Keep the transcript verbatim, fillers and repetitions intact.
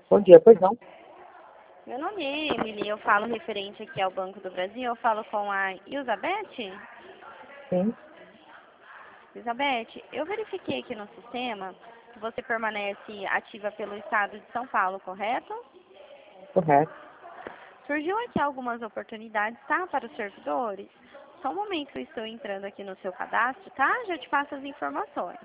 Bom dia, pois não? Meu nome é Emily, eu falo referente aqui ao Banco do Brasil, eu falo com a Elizabeth. Sim, Elizabeth, eu verifiquei aqui no sistema que você permanece ativa pelo estado de São Paulo, correto? correto. Surgiu aqui algumas oportunidades, tá, para os servidores? Só um momento que eu estou entrando aqui no seu cadastro, tá? Já te passo as informações.